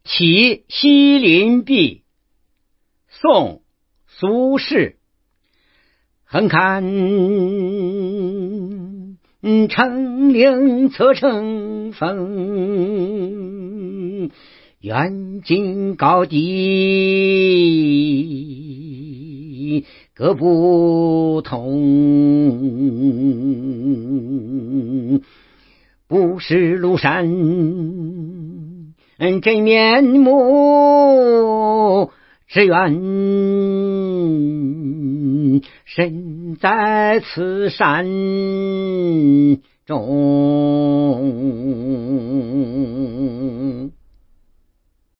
起西林壁，宋·苏轼。横看成岭侧成峰，远近高低各不同。不识庐山真面目，只缘身在此山中。